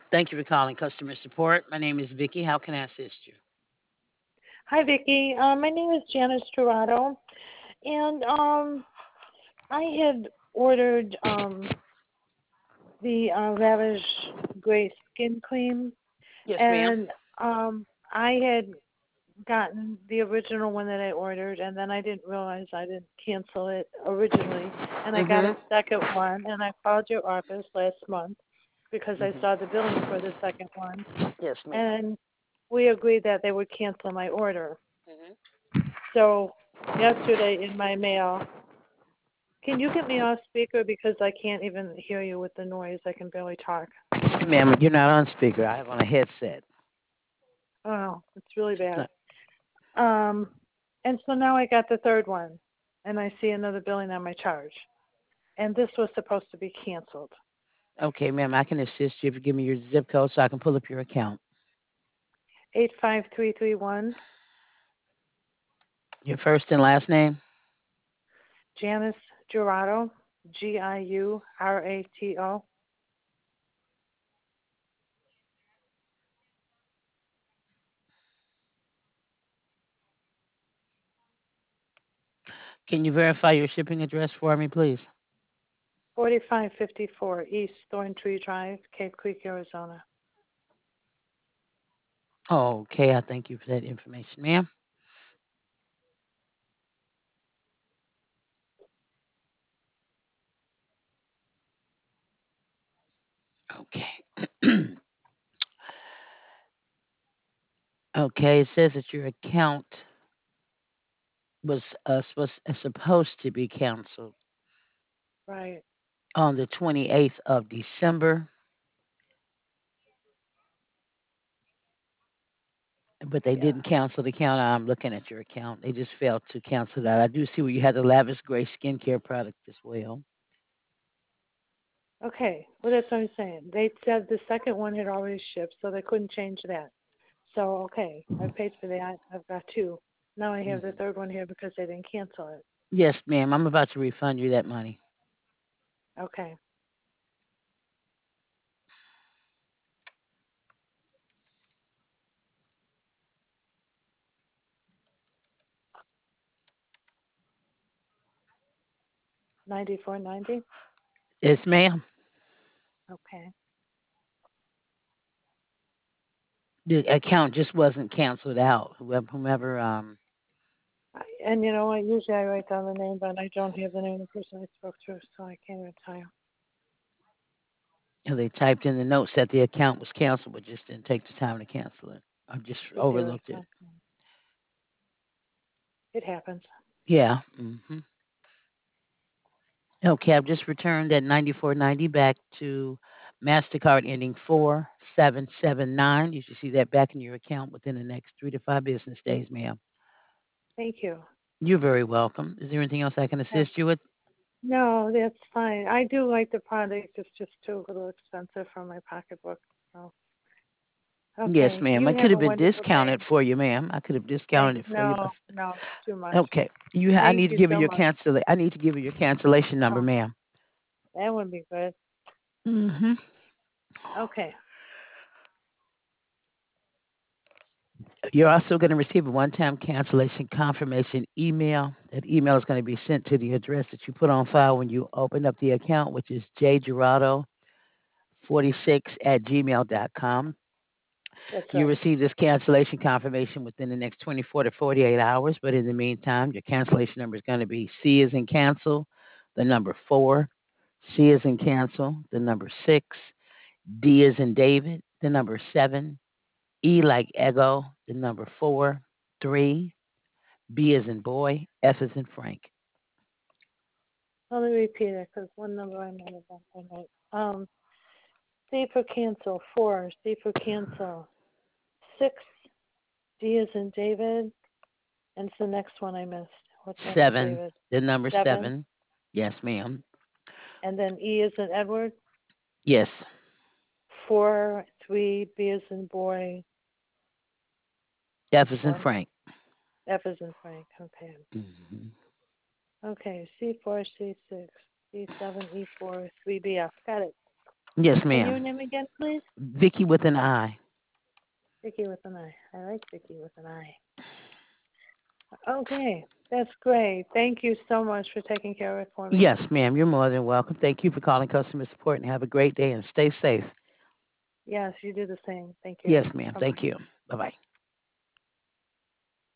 Thank you for calling customer support. My name is Vicky. How can I assist you? Hi, Vicky. My name is Janice Dorado, and I had ordered the Ravage Gray Skin Cream, Yes, ma'am. and I had gotten the original one that I ordered, and then I didn't realize I didn't cancel it originally, and I got a Mhm. second one, and I called your office last month because I Mhm. saw the billing for the second one, Yes, ma'am. and we agreed that they would cancel my order. Mhm. So yesterday in my mail, can you get me off speaker because I can't even hear you with the noise? I can barely talk. Ma'am, you're not on speaker. I have on a headset. Oh, it's really It's bad. not. Um, and so now I got the third one, and I see another billing on my charge. And this was supposed to be canceled. Okay, ma'am. I can assist you if you give me your zip code so I can pull up your account. 85331, Your first and last name. Janice Giurato, Giurato. Can you verify your shipping address for me, please? 4554 East Thorntree Drive, Cave Creek, Arizona. Okay, I thank you for that information, ma'am. Okay. Okay, it says that your account was supposed to be canceled Right. on the 28th of December, but they Yeah. didn't cancel the account. I'm looking at your account. They just failed to cancel that. I do see where you had the Lavish Gray skincare product as well. Okay. Well, that's what I'm saying. They said the second one had already shipped, so they couldn't change that. So, okay, I paid for that. I've got two. Now I have the Hmm. third one here because they didn't cancel it. Yes, ma'am. I'm about to refund you that money. Okay. 94.90. Yes, ma'am. Okay. The account just wasn't canceled out. Whomever And you know what? Usually I write down the name, but I don't have the name of the person I spoke to, so I can't even tell you. they typed in the notes that the account was canceled, but just didn't take the time to cancel it. I just To do it. overlooked it. Okay. It happens. Yeah. Okay, I've just returned that 94.90 back to Mastercard ending 4779. You should see that back in your account within the next 3 to 5 business days, ma'am. Thank you. You're very welcome. Is there anything else I can Yeah. assist you with? No, that's fine. I do like the product. It's just too a little expensive for my pocketbook. So, Yes, okay. ma'am. You I could have a have been wonderful day. discounted for you, ma'am. I could have discounted it for you. No, no, it's too much. Okay. I Thank need to you give you so your much. cancel. I need to give you your cancellation number, Oh, ma'am. that would be good. Hmm. Okay. You're also going to receive a one-time cancellation confirmation email. That email is going to be sent to the address that you put on file when you open up the account, which is jgerado46@gmail.com. That's You right. receive this cancellation confirmation within the next 24 to 48 hours, but in the meantime, your cancellation number is going to be C is in cancel, the number 4, C is in cancel, the number 6, D is in David, the number 7, E like Ego, the number 4, 3, B is in boy, F is in Frank. Let me repeat it because one number I might have done right. C for cancel, 4. C for cancel, 6. D is in David. And it's the next one I missed. What's after 7, David? the number 7. 7. Yes, ma'am. And then E is in Edward. Yes, 4, 3. B is in boy. F is in 1. Frank. F is in Frank. Okay. Hmm. Okay. C4, C6, C7, E4, 3BF. Got it. Yes, And your ma'am. name again, please? Vicky with an I. Vicky with an I. I like Vicky with an I. Okay, that's great. Thank you so much for taking care of it for me. Yes, ma'am. You're more than welcome. Thank you for calling customer support and have a great day and stay safe. Yes, you do the same. Thank you. Yes, ma'am. Bye bye. Thank you. Bye bye.